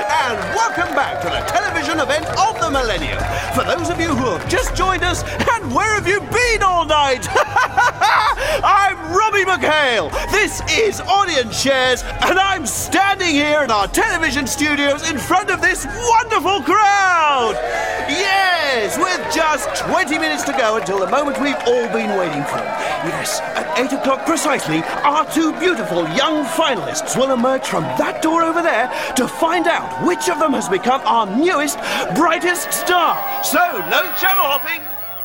and welcome back to the television event of the millennium. For those of you who have just joined us, and where have you been all night? I'm Robbie McHale. This is Audience Shares, and I'm standing here in our television studios in front of this wonderful crowd. Yes, with just 20 minutes to go until the moment we've all been waiting for. Yes, at 8 o'clock precisely, our two beautiful young finalists will emerge from that door over there to find out which of them has become our newest, brightest star. So, no channel hopping.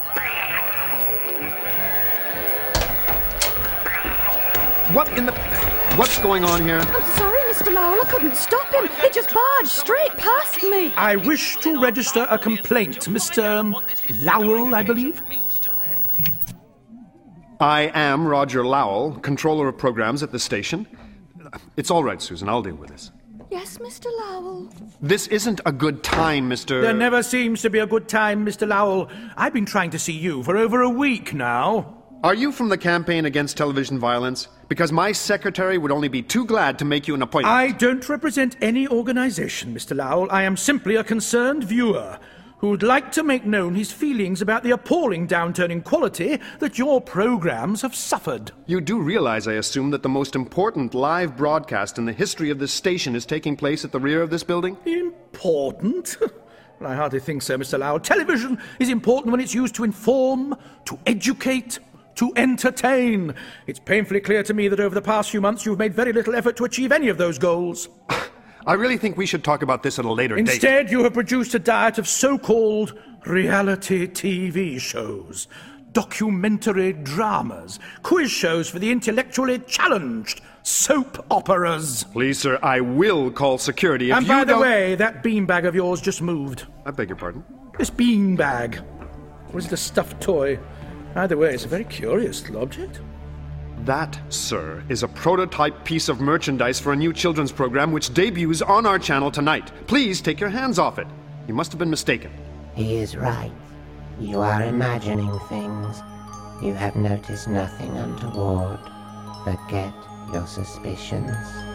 What's going on here? I'm sorry, Mr. Lowell. I couldn't stop him. He just barged straight past me. I wish to register a complaint, Mr. Lowell, I believe. I am Roger Lowell, controller of programs at the station. It's all right, Susan. I'll deal with this. Yes, Mr. Lowell. This isn't a good time, Mr. There never seems to be a good time, Mr. Lowell. I've been trying to see you for over a week now. Are you from the Campaign Against Television Violence? Because my secretary would only be too glad to make you an appointment. I don't represent any organization, Mr. Lowell. I am simply a concerned viewer who would like to make known his feelings about the appalling downturn in quality that your programs have suffered. You do realize, I assume, that the most important live broadcast in the history of this station is taking place at the rear of this building? Important? Well, I hardly think so, Mr. Lowell. Television is important when it's used to inform, to educate, to entertain. It's painfully clear to me that over the past few months you've made very little effort to achieve any of those goals. I really think we should talk about this at a later date. Instead, you have produced a diet of so-called reality TV shows, documentary dramas, quiz shows for the intellectually challenged, soap operas. Please, sir, I will call security if and you by the don't... way, that beanbag of yours just moved. I beg your pardon? This beanbag. Or is it a stuffed toy? Either way, it's a very curious little object. That, sir, is a prototype piece of merchandise for a new children's program which debuts on our channel tonight. Please take your hands off it. You must have been mistaken. He is right. You are imagining things. You have noticed nothing untoward. Forget your suspicions.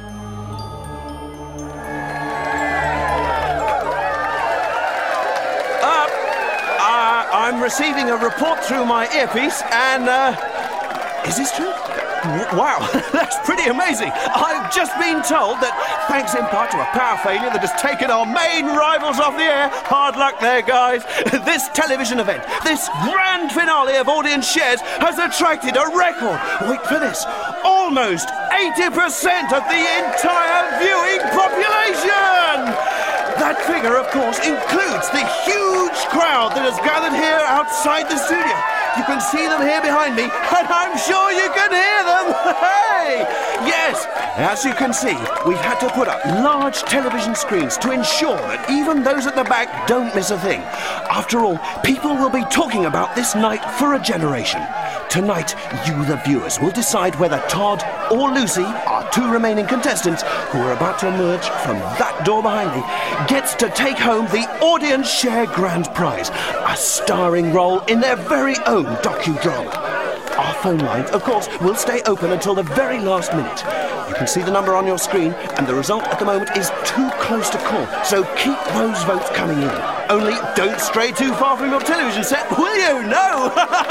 I'm receiving a report through my earpiece, and, is this true? Wow, that's pretty amazing. I've just been told that, thanks in part to a power failure that has taken our main rivals off the air, hard luck there, guys, this television event, this grand finale of Audience Shares has attracted a record, wait for this, almost 80% of the entire viewing population! That figure, of course, includes the huge crowd that has gathered here outside the studio. You can see them here behind me, and I'm sure you can hear them. Hey! Yes, as you can see, we've had to put up large television screens to ensure that even those at the back don't miss a thing. After all, people will be talking about this night for a generation. Tonight, you, the viewers, will decide whether Todd or Lucy, our two remaining contestants, who are about to emerge from that door behind me, gets to take home the Audience Share Grand Prize, a starring role in their very own docudrama. Our phone lines, of course, will stay open until the very last minute. You can see the number on your screen, and the result at the moment is too close to call, so keep those votes coming in. Only don't stray too far from your television set, will you? No!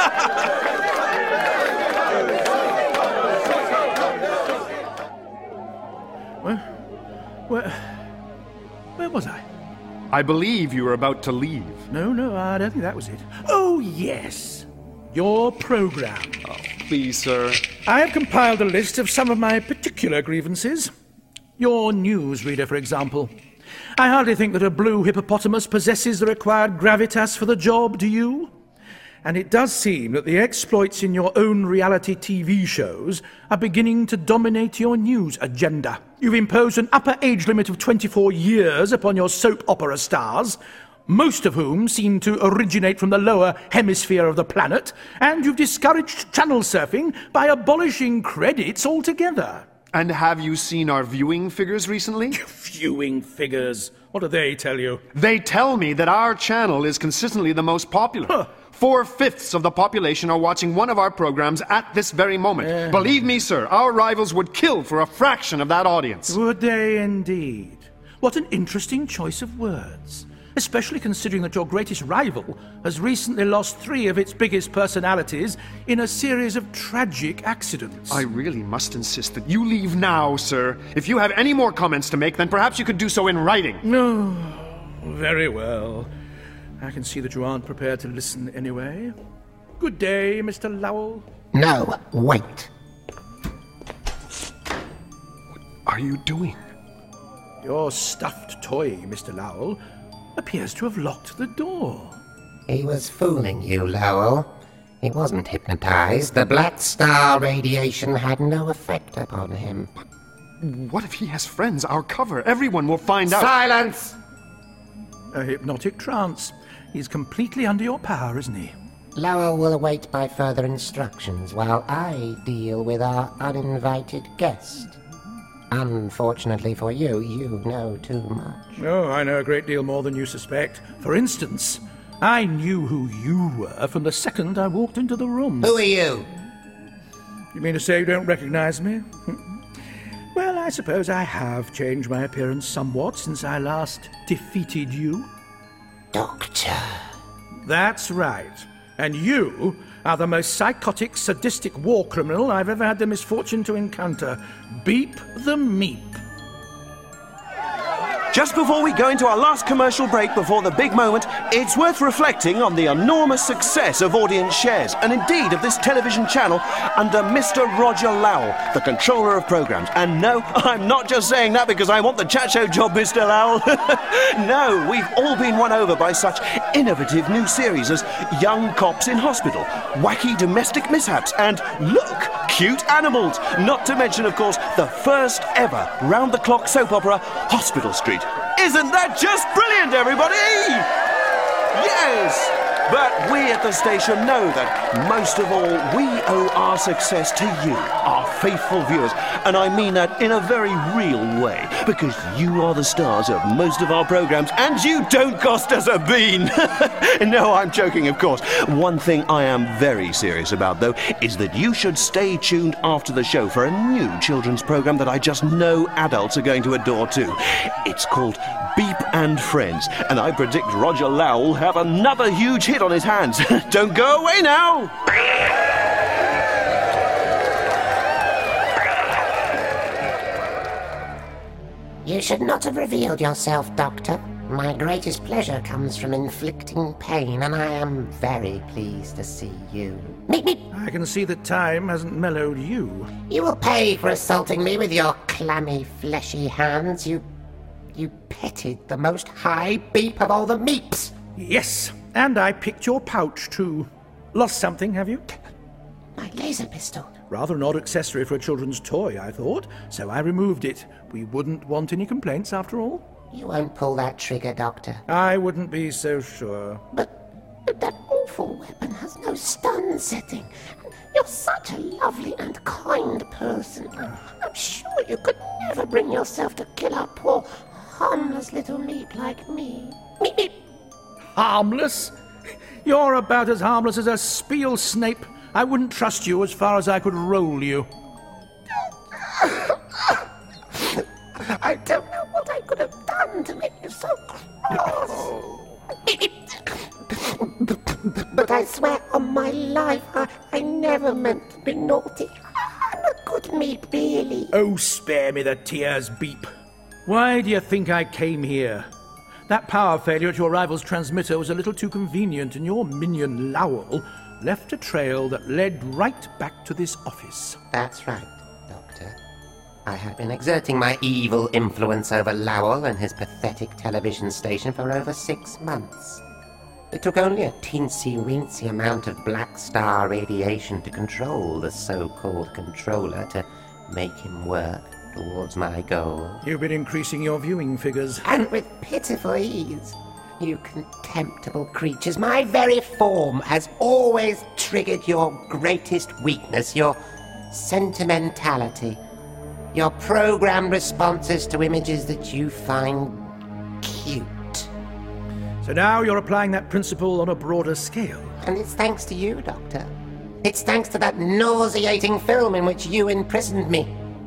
Where was I? I believe you were about to leave. No, I don't think that was it. Oh, yes. Your program. Oh, please, sir. I have compiled a list of some of my particular grievances. Your newsreader, for example. I hardly think that a blue hippopotamus possesses the required gravitas for the job, do you? And it does seem that the exploits in your own reality TV shows are beginning to dominate your news agenda. You've imposed an upper age limit of 24 years upon your soap opera stars, most of whom seem to originate from the lower hemisphere of the planet, and you've discouraged channel surfing by abolishing credits altogether. And have you seen our viewing figures recently? Viewing figures? What do they tell you? They tell me that our channel is consistently the most popular. Huh. 4/5 of the population are watching one of our programs at this very moment. Believe me, sir, our rivals would kill for a fraction of that audience. Would they indeed? What an interesting choice of words, especially considering that your greatest rival has recently lost 3 of its biggest personalities in a series of tragic accidents. I really must insist that you leave now, sir. If you have any more comments to make, then perhaps you could do so in writing. No, very well. I can see that you aren't prepared to listen anyway. Good day, Mr. Lowell. No, wait. What are you doing? Your stuffed toy, Mr. Lowell, appears to have locked the door. He was fooling you, Lowell. He wasn't hypnotized. The Black Star radiation had no effect upon him. What if he has friends? Our cover. Everyone will find out. Silence! A hypnotic trance. He's completely under your power, isn't he? Lowell will await my further instructions while I deal with our uninvited guest. Unfortunately for you, you know too much. Oh, I know a great deal more than you suspect. For instance, I knew who you were from the second I walked into the room. Who are you? You mean to say you don't recognize me? Well, I suppose I have changed my appearance somewhat since I last defeated you. Doctor. That's right. And you are the most psychotic, sadistic war criminal I've ever had the misfortune to encounter. Beep the Meep. Just before we go into our last commercial break before the big moment, it's worth reflecting on the enormous success of audience shares, and indeed of this television channel, under Mr. Roger Lowell, the controller of programmes. And no, I'm not just saying that because I want the chat show job, Mr. Lowell. No, we've all been won over by such innovative new series as Young Cops in Hospital, Wacky Domestic Mishaps, and look, Cute Animals. Not to mention, of course, the first ever round-the-clock soap opera, Hospital Street. Isn't that just brilliant, everybody? Yes! But we at the station know that most of all, we owe our success to you, our faithful viewers. And I mean that in a very real way, because you are the stars of most of our programmes, and you don't cost us a bean. No, I'm joking, of course. One thing I am very serious about, though, is that you should stay tuned after the show for a new children's programme that I just know adults are going to adore too. It's called Beep and Friends, and I predict Roger Lowell will have another huge hit on his hands. Don't go away now! You should not have revealed yourself, Doctor. My greatest pleasure comes from inflicting pain, and I am very pleased to see you. Meep, meep. I can see that time hasn't mellowed you. You will pay for assaulting me with your clammy, fleshy hands. You petted the most high beep of all the meeps. Yes, and I picked your pouch too. Lost something, have you? My laser pistol. Rather an odd accessory for a children's toy, I thought, so I removed it. We wouldn't want any complaints, after all. You won't pull that trigger, Doctor. I wouldn't be so sure. But that awful weapon has no stun setting. You're such a lovely and kind person. I'm sure you could never bring yourself to kill a poor, harmless little meep like me. Meep, meep. Harmless? You're about as harmless as a Spiel Snape. I wouldn't trust you as far as I could roll you. I don't know what I could have done to make you so cross. But I swear on my life, I never meant to be naughty. I'm a good meep, really. Oh, spare me the tears, Beep. Why do you think I came here? That power failure at your rival's transmitter was a little too convenient, and your minion Lowell left a trail that led right back to this office. That's right, Doctor. I have been exerting my evil influence over Lowell and his pathetic television station for over 6 months. It took only a teensy-weensy amount of Black Star radiation to control the so-called controller to make him work towards my goal. You've been increasing your viewing figures. And with pitiful ease. You contemptible creatures, my very form has always triggered your greatest weakness, your sentimentality, your programmed responses to images that you find cute. So now you're applying that principle on a broader scale. And it's thanks to you, Doctor. It's thanks to that nauseating film in which you imprisoned me.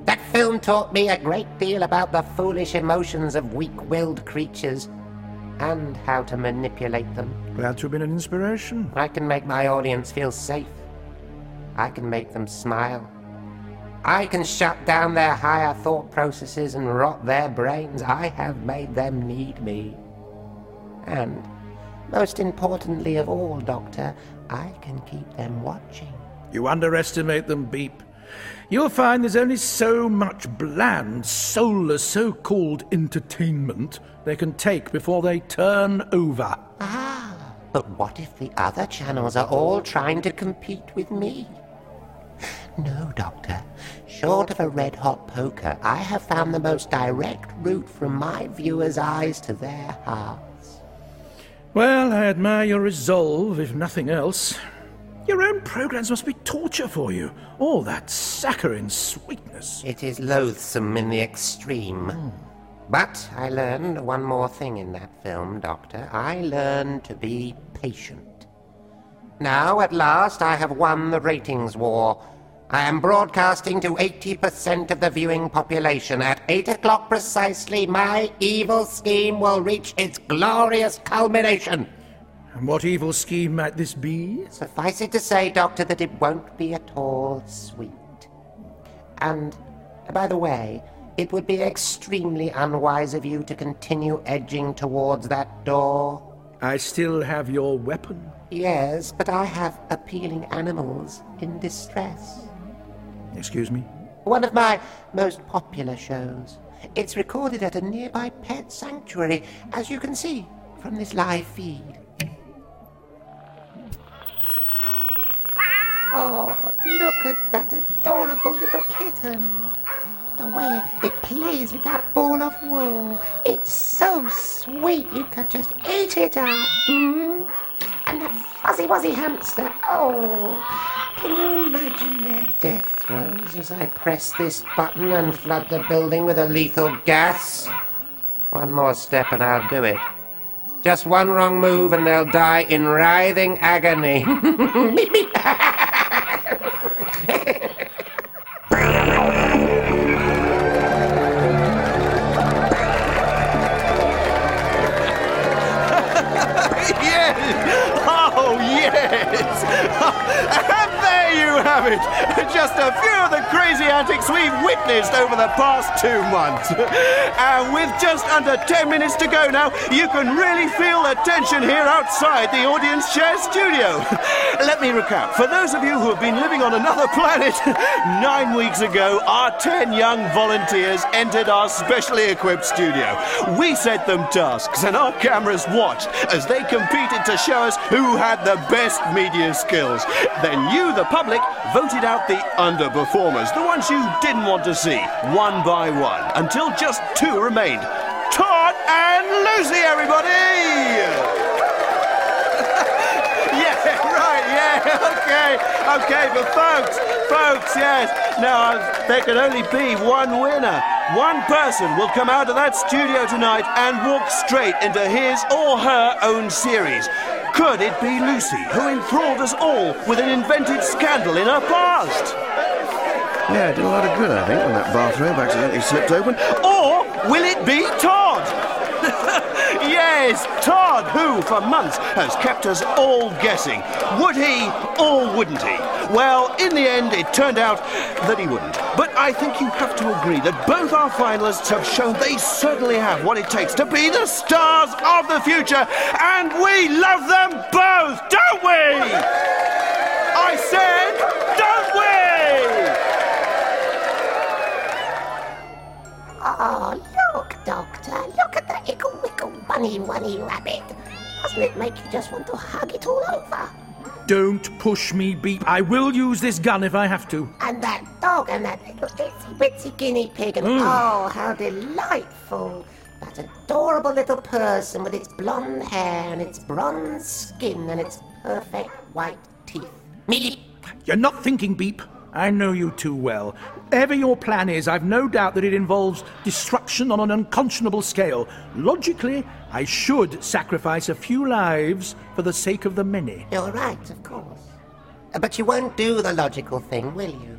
That film taught me a great deal about the foolish emotions of weak-willed creatures and how to manipulate them. Glad to have been an inspiration. I can make my audience feel safe. I can make them smile. I can shut down their higher thought processes and rot their brains. I have made them need me. And, most importantly of all, Doctor, I can keep them watching. You underestimate them, Beep. You'll find there's only so much bland, soulless, so-called entertainment they can take before they turn over. But what if the other channels are all trying to compete with me? No, Doctor. Short of a red-hot poker, I have found the most direct route from my viewers' eyes to their hearts. Well, I admire your resolve, if nothing else. Your own programs must be torture for you. All that saccharine sweetness. It is loathsome in the extreme. But I learned one more thing in that film, Doctor. I learned to be patient. Now, at last, I have won the ratings war. I am broadcasting to 80% of the viewing population. At 8 o'clock precisely, my evil scheme will reach its glorious culmination. And what evil scheme might this be? Suffice it to say, Doctor, that it won't be at all sweet. And, by the way, it would be extremely unwise of you to continue edging towards that door. I still have your weapon. Yes, but I have appealing animals in distress. Excuse me? One of my most popular shows. It's recorded at a nearby pet sanctuary, as you can see from this live feed. Oh, look at that adorable little kitten. The way it plays with that ball of wool. It's so sweet you could just eat it up. And that fuzzy-wuzzy hamster. Oh, can you imagine their death throes as I press this button and flood the building with a lethal gas? One more step and I'll do it. Just one wrong move and they'll die in writhing agony. Beep, beep. Yes! And there you have it! Just a few of the crazy antics we've witnessed over the past 2 months. And with just under 10 minutes to go now, you can really feel the tension here outside the audience share studio. Let me recount. For those of you who have been living on another planet, 9 weeks ago, our 10 young volunteers entered our specially equipped studio. We set them tasks, and our cameras watched as they competed to show us who had the best media skills. Then you, the public, voted out the underperformers, the ones you didn't want to see, one by one, until just 2 remained. Todd and Lucy, everybody! Yeah, right, yeah, okay, but folks, yes. Now, there can only be one winner. One person will come out of that studio tonight and walk straight into his or her own series. Could it be Lucy, who enthralled us all with an invented scandal in her past? Yeah, it did a lot of good, I think, when that bathrobe accidentally slipped open. Or will it be Todd? Yes, Todd, who for months has kept us all guessing. Would he or wouldn't he? Well, in the end, it turned out that he wouldn't. But I think you have to agree that both our finalists have shown they certainly have what it takes to be the stars of the future, and we love them both, don't we? I said, don't we? Oh, look, Doctor. Look at the ickle-wickle bunny-wunny rabbit. Doesn't it make you just want to hug it all over? Don't push me, Beep. I will use this gun if I have to. And that dog and that little itsy-bitsy guinea pig and oh, how delightful. That adorable little person with its blonde hair and its bronze skin and its perfect white teeth. Meep. You're not thinking, Beep. I know you too well. Whatever your plan is, I've no doubt that it involves destruction on an unconscionable scale. Logically, I should sacrifice a few lives for the sake of the many. You're right, of course. But you won't do the logical thing, will you?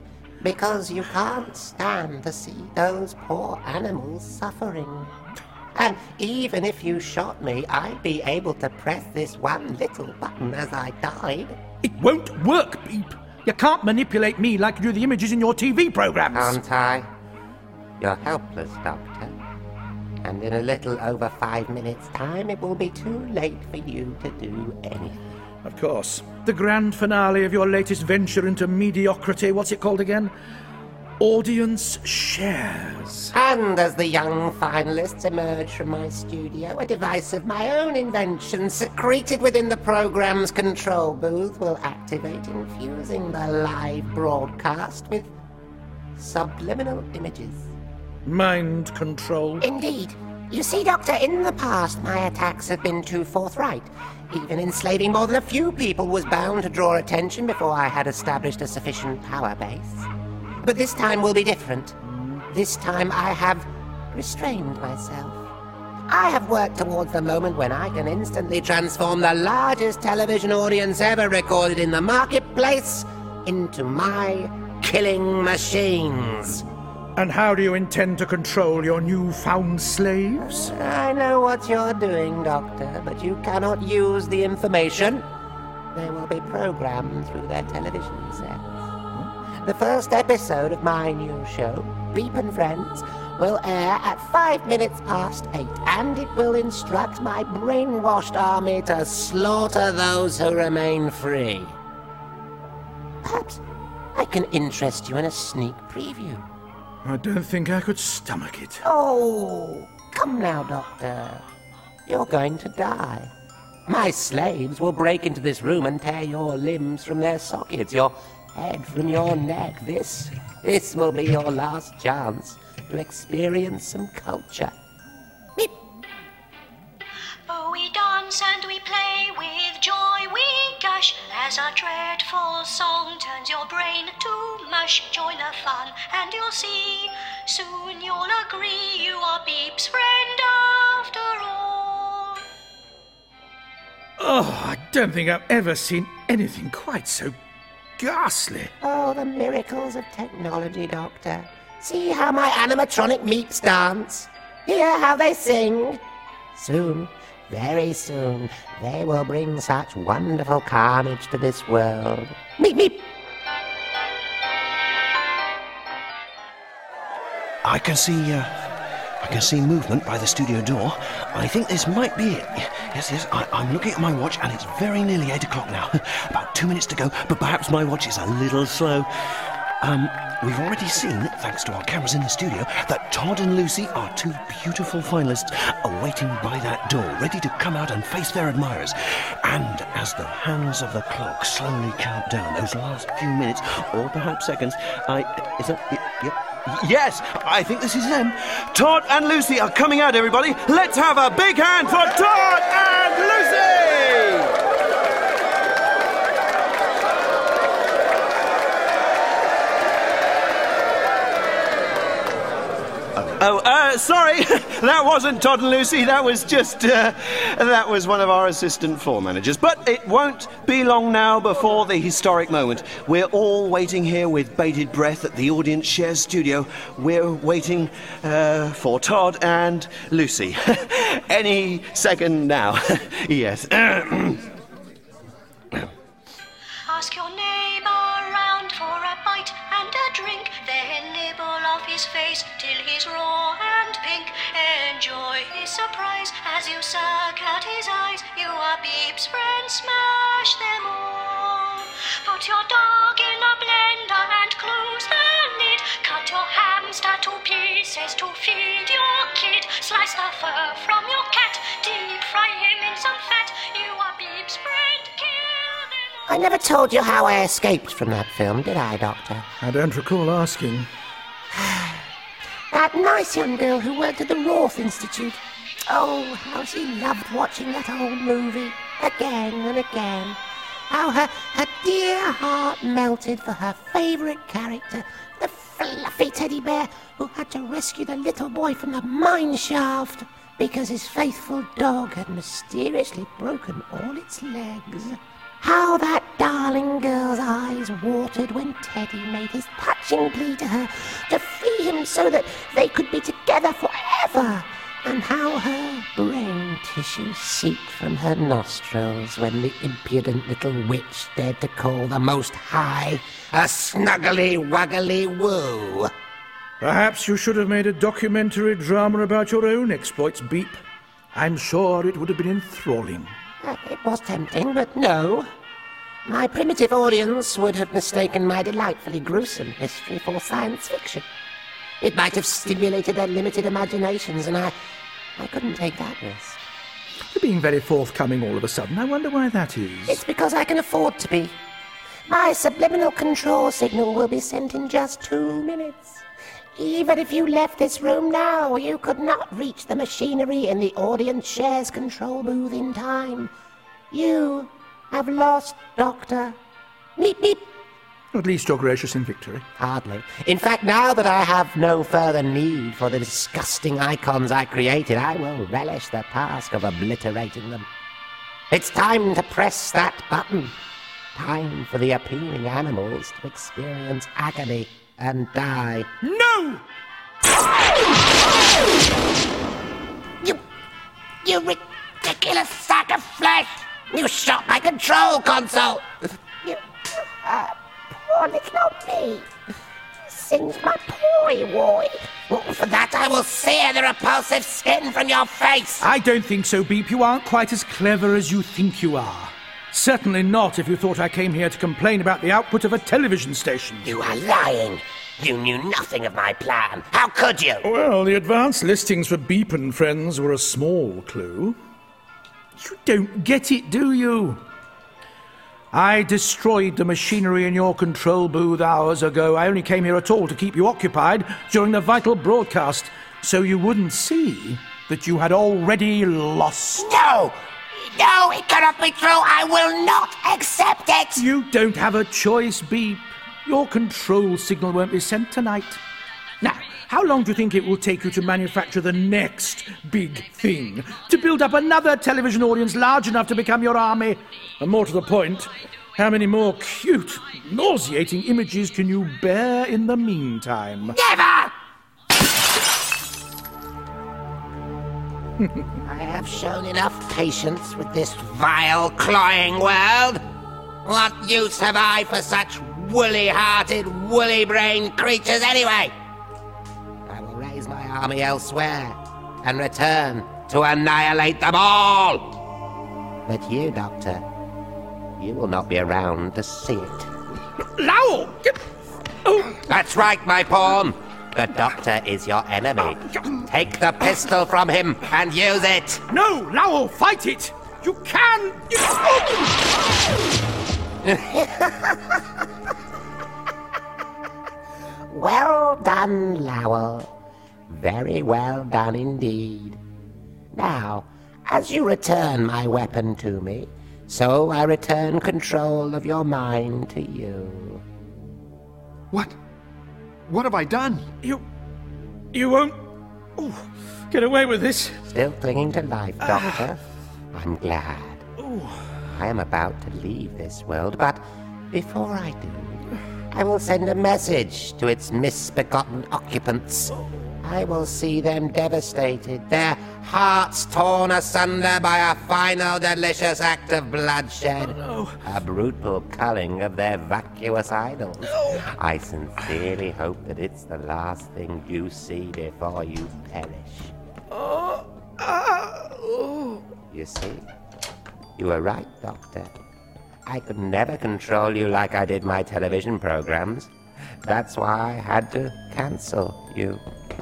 Because you can't stand to see those poor animals suffering. And even if you shot me, I'd be able to press this one little button as I died. It won't work, Beep. You can't manipulate me like you do the images in your TV programs. Can't I? You're helpless, Doctor. And in a little over 5 minutes' time, it will be too late for you to do anything. Of course. The grand finale of your latest venture into mediocrity, what's it called again? Audience shares. And as the young finalists emerge from my studio, a device of my own invention secreted within the program's control booth will activate, infusing the live broadcast with subliminal images. Mind control. Indeed. You see, Doctor, in the past my attacks have been too forthright. Even enslaving more than a few people was bound to draw attention before I had established a sufficient power base. But this time will be different. This time I have restrained myself. I have worked towards the moment when I can instantly transform the largest television audience ever recorded in the marketplace into my killing machines. And how do you intend to control your newfound slaves? I know what you're doing, Doctor, but you cannot use the information. They will be programmed through their television sets. The first episode of my new show, Beep and Friends, will air at 8:05, and it will instruct my brainwashed army to slaughter those who remain free. Perhaps I can interest you in a sneak preview. I don't think I could stomach it. Oh, come now, Doctor. You're going to die. My slaves will break into this room and tear your limbs from their sockets, your head from your neck. This will be your last chance to experience some culture. Beep. Oh, we dance and we play with joy, we gush as our dreadful song turns your brain to mush. Join the fun and you'll see, soon you'll agree you are Beep's friend after all. Oh, I don't think I've ever seen anything quite so ghastly. Oh, the miracles of technology, Doctor. See how my animatronic meeps dance. Hear how they sing. Soon, very soon, they will bring such wonderful carnage to this world. Meep, meep. I can see movement by the studio door. I think this might be it. Yes, I'm looking at my watch and it's very nearly 8 o'clock now. About 2 minutes to go, but perhaps my watch is a little slow. We've already seen, thanks to our cameras in the studio, that Todd and Lucy are two beautiful finalists awaiting by that door, ready to come out and face their admirers. And as the hands of the clock slowly count down those last few minutes, or perhaps seconds, Yes, I think this is them. Todd and Lucy are coming out, everybody. Let's have a big hand for Todd and Lucy! Sorry, that wasn't Todd and Lucy. That was just, that was one of our assistant floor managers. But it won't be long now before the historic moment. We're all waiting here with bated breath at the Audience Shares studio. We're waiting for Todd and Lucy. Any second now. Yes. Ask your neighbor round for a bite and a drink, then nibble off his face till he's raw and pink. Enjoy his surprise as you suck out his eyes. You are Beep's friend, smash them all. Put your dog in a blender and close the lid. Cut your hamster to pieces to feed your kid. Slice the fur from your cat, deep fry him in some fat. You are Beep's friend, kill them all. I never told you how I escaped from that film, did I, Doctor? I don't recall asking. That nice young girl who worked at the Roth Institute. Oh, how she loved watching that old movie, again and again. How her dear heart melted for her favourite character, the fluffy teddy bear who had to rescue the little boy from the mine shaft because his faithful dog had mysteriously broken all its legs. How that darling girl's eyes watered when Teddy made his touching plea to her to free him so that they could be together forever, and how her brain tissue seeped from her nostrils when the impudent little witch dared to call the Most High a snuggly-wuggly-woo. Perhaps you should have made a documentary drama about your own exploits, Beep. I'm sure it would have been enthralling. It was tempting, but no. My primitive audience would have mistaken my delightfully gruesome history for science fiction. It might have stimulated their limited imaginations, and I couldn't take that risk. You're being very forthcoming all of a sudden. I wonder why that is. It's because I can afford to be. My subliminal control signal will be sent in just 2 minutes. Even if you left this room now, you could not reach the machinery in the audience shares control booth in time. You have lost, Doctor. Meep, meep. At least you're gracious in victory. Hardly. In fact, now that I have no further need for the disgusting icons I created, I will relish the task of obliterating them. It's time to press that button. Time for the appealing animals to experience agony and die. No! You ridiculous sack of flesh! You shot my control console! Poor little old me. Singed my poi woy. For that I will sear the repulsive skin from your face! I don't think so, Beep. You aren't quite as clever as you think you are. Certainly not if you thought I came here to complain about the output of a television station. You are lying. You knew nothing of my plan. How could you? Well, the advance listings for Beep and Friends were a small clue. You don't get it, do you? I destroyed the machinery in your control booth hours ago. I only came here at all to keep you occupied during the vital broadcast, so you wouldn't see that you had already lost. No! No, it cannot be true. I will not accept it. You don't have a choice, Beep. Your control signal won't be sent tonight. Now, how long do you think it will take you to manufacture the next big thing? To build up another television audience large enough to become your army? And more to the point, how many more cute, nauseating images can you bear in the meantime? Never! I have shown enough patience with this vile, cloying world. What use have I for such woolly-hearted, woolly-brained creatures anyway? I will raise my army elsewhere and return to annihilate them all. But you, Doctor, you will not be around to see it. Lowell! Oh. That's right, my pawn. The Doctor is your enemy. Take the pistol from him and use it. No, Lowell, fight it! You can! Well done, Lowell. Very well done indeed. Now, as you return my weapon to me, so I return control of your mind to you. What? What have I done? You won't get away with this. Still clinging to life, Doctor? I'm glad. I am about to leave this world, but before I do, I will send a message to its misbegotten occupants. I will see them devastated, their hearts torn asunder by a final delicious act of bloodshed. A brutal culling of their vacuous idols. I sincerely hope that it's the last thing you see before you perish. You see, you were right, Doctor. I could never control you like I did my television programs. That's why I had to cancel you.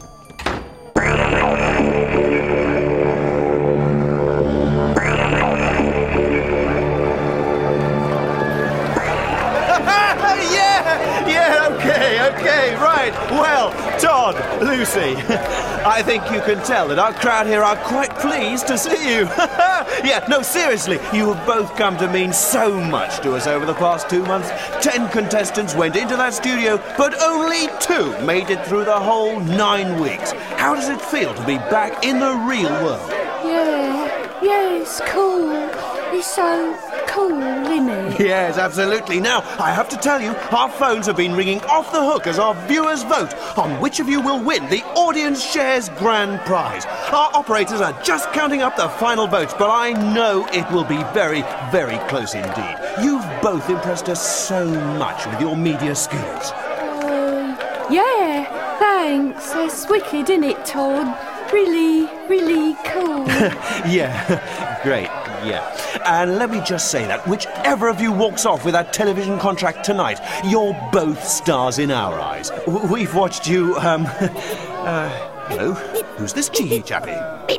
Okay, right. Well, Todd, Lucy, I think you can tell that our crowd here are quite pleased to see you. Yeah, no, seriously, you have both come to mean so much to us over the past 2 months. 10 contestants went into that studio, but only 2 made it through the whole 9 weeks. How does it feel to be back in the real world? Yeah, it's cool. It's so cool, isn't it? Yes, absolutely. Now, I have to tell you, our phones have been ringing off the hook as our viewers vote on which of you will win the Audience Shares Grand Prize. Our operators are just counting up the final votes, but I know it will be very, very close indeed. You've both impressed us so much with your media skills. Yeah, thanks. That's wicked, isn't it, Todd? Really, really cool. Yeah, great, yeah. And let me just say that whichever of you walks off with that television contract tonight, you're both stars in our eyes. We've watched you, hello? Who's this cheeky chappie?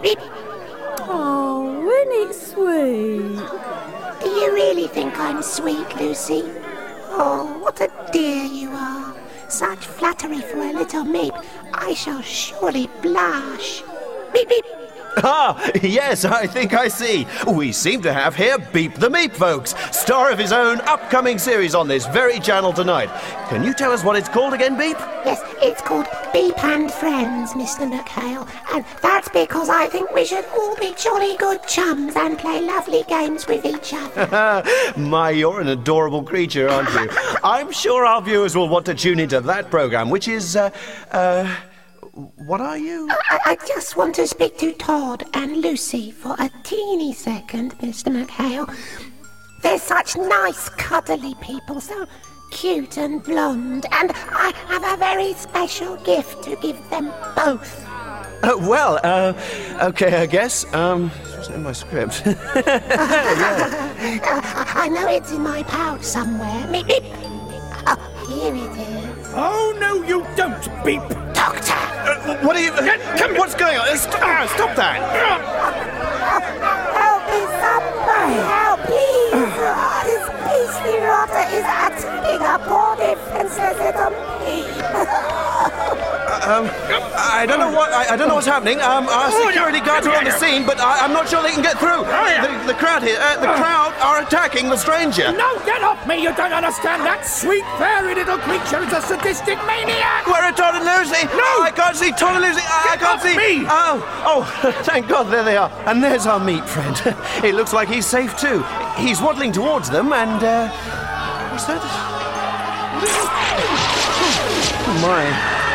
Oh, isn't it sweet? Do you really think I'm sweet, Lucy? Oh, what a dear you are. Such flattery for a little meep. I shall surely blush. Beep, beep. Ah, yes, I think I see. We seem to have here Beep the Meep, folks, star of his own upcoming series on this very channel tonight. Can you tell us what it's called again, Beep? Yes, it's called Beep and Friends, Mr. McHale. And that's because I think we should all be jolly good chums and play lovely games with each other. My, you're an adorable creature, aren't you? I'm sure our viewers will want to tune into that programme, which is, what are you? I just want to speak to Todd and Lucy for a teeny second, Mr. McHale. They're such nice, cuddly people, so cute and blonde, and I have a very special gift to give them both. Okay, I guess. It's in my script. I know it's in my pouch somewhere. Meep, meep. Oh, here it is. Oh, no, you don't, Beep. Doctor! What are you... What's going on? Stop that! Help me, somebody! Help, please! This beastly rotter is attacking a poor defenseless little peep. I don't know what's happening. Our security guards are on the scene, but I'm not sure they can get through. The crowd here, the crowd are attacking the stranger. No, get off me! You don't understand. That sweet, fairy little creature is a sadistic maniac! Where are Todd and Lucy? No! I can't see Todd and Lucy. I can't see. Me! Oh, thank God, there they are. And there's our meat friend. It looks like he's safe too. He's waddling towards them, and what's that? Oh my!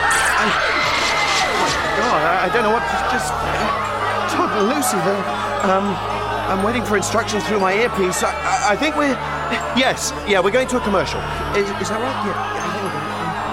God, I don't know what. Just Todd and Lucy. I'm waiting for instructions through my earpiece. I think we're. Yes, yeah, we're going to a commercial. Is that right? Yeah, I think we're going.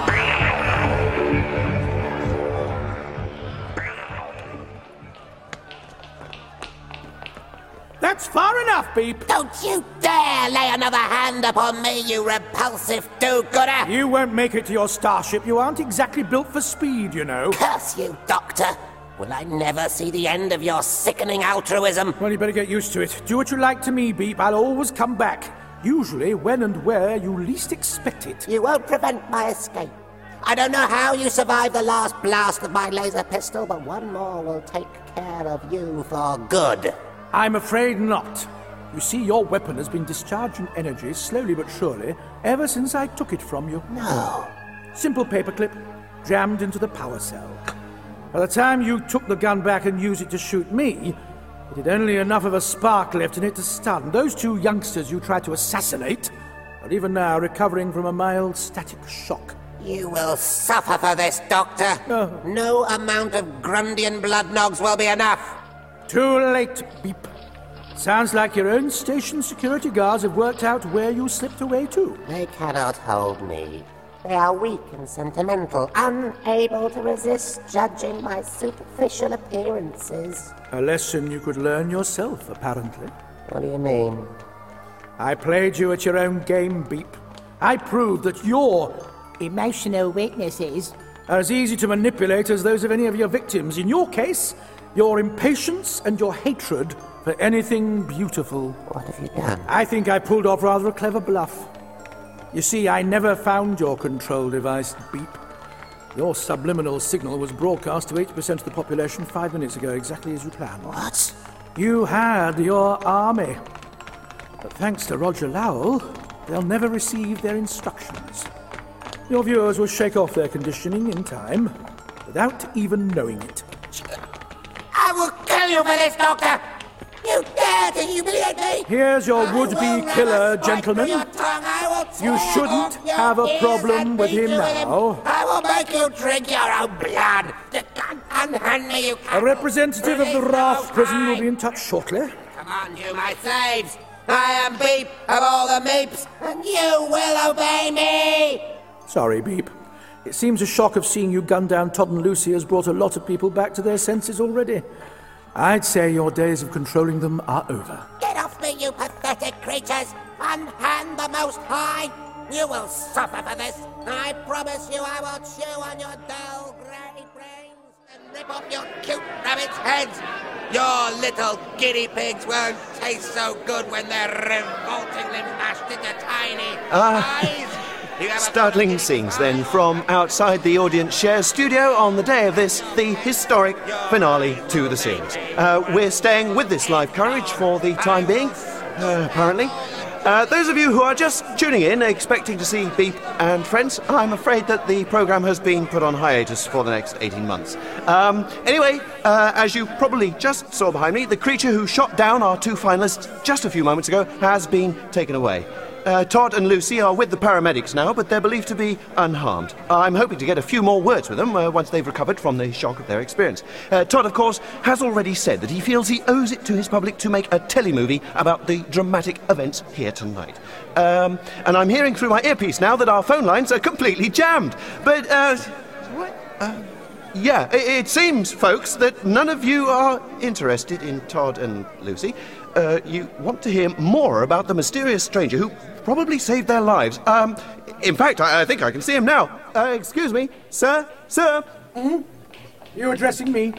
That's far enough, Beep. Don't you dare lay another hand upon me, you repulsive do-gooder! You won't make it to your starship. You aren't exactly built for speed, you know. Curse you, Doctor! Will I never see the end of your sickening altruism? Well, you better get used to it. Do what you like to me, Beep. I'll always come back. Usually when and where you least expect it. You won't prevent my escape. I don't know how you survived the last blast of my laser pistol, but one more will take care of you for good. I'm afraid not. You see, your weapon has been discharging energy slowly but surely ever since I took it from you. No. Simple paperclip jammed into the power cell. By the time you took the gun back and used it to shoot me, it had only enough of a spark left in it to stun. Those two youngsters you tried to assassinate are even now recovering from a mild static shock. You will suffer for this, Doctor. No. No amount of Grundian blood nogs will be enough. Too late, Beep. Sounds like your own station security guards have worked out where you slipped away to. They cannot hold me. They are weak and sentimental, unable to resist judging my superficial appearances. A lesson you could learn yourself, apparently. What do you mean? I played you at your own game, Beep. I proved that your emotional weaknesses are as easy to manipulate as those of any of your victims. In your case, your impatience and your hatred for anything beautiful. What have you done? I think I pulled off rather a clever bluff. You see, I never found your control device, Beep. Your subliminal signal was broadcast to 80% of the population 5 minutes ago, exactly as you planned. What? You had your army. But thanks to Roger Lowell, they'll never receive their instructions. Your viewers will shake off their conditioning in time, without even knowing it. I will kill you for this, Doctor! You dare to humiliate me? Here's your would-be killer, gentlemen. You shouldn't have a problem with him now. I will make you drink your own blood. Unhand me, you A representative of the Raft prison will be in touch shortly. Come on, you, my slaves. I am Beep of all the Meeps, and you will obey me. Sorry, Beep. It seems a shock of seeing you gun down Todd and Lucy has brought a lot of people back to their senses already. I'd say your days of controlling them are over. Get off me, you pathetic creatures. Unhand the Most High. You will suffer for this. I promise you I will chew on your dull grey brains and rip off your cute rabbits' heads. Your little guinea pigs won't taste so good when they're revoltingly mashed into tiny eyes. Startling scenes then from outside the Audience Share studio on the day of this, the historic finale to the series. We're staying with this live coverage for the time being, apparently. Those of you who are just tuning in, expecting to see Beep and Friends, I'm afraid that the programme has been put on hiatus for the next 18 months. Anyway, as you probably just saw behind me, the creature who shot down our two finalists just a few moments ago has been taken away. Todd and Lucy are with the paramedics now, but they're believed to be unharmed. I'm hoping to get a few more words with them once they've recovered from the shock of their experience. Todd, of course, has already said that he feels he owes it to his public to make a telemovie about the dramatic events here tonight. And I'm hearing through my earpiece now that our phone lines are completely jammed. But, yeah, it seems, folks, that none of you are interested in Todd and Lucy. You want to hear more about the mysterious stranger who probably saved their lives. In fact, I think I can see him now. Excuse me, sir? Mm-hmm. You addressing me?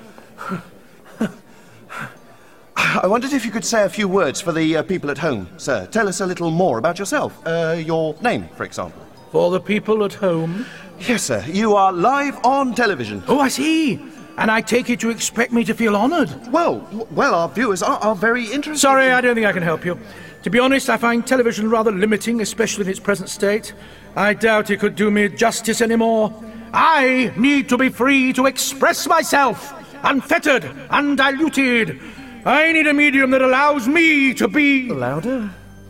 I wondered if you could say a few words for the people at home, sir. Tell us a little more about yourself. Your name, for example. For the people at home? Yes, sir. You are live on television. Oh, I see. And I take it you expect me to feel honoured? Well, our viewers are very interested. Sorry, I don't think I can help you. To be honest, I find television rather limiting, especially in its present state. I doubt it could do me justice anymore. I need to be free to express myself, unfettered, undiluted. I need a medium that allows me to be... Louder?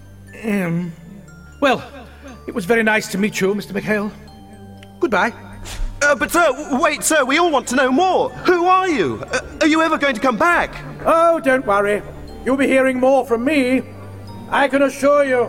Well, it was very nice to meet you, Mr. McHale. Goodbye. But sir, wait, sir, we all want to know more. Who are you? Are you ever going to come back? Oh, don't worry. You'll be hearing more from me. I can assure you.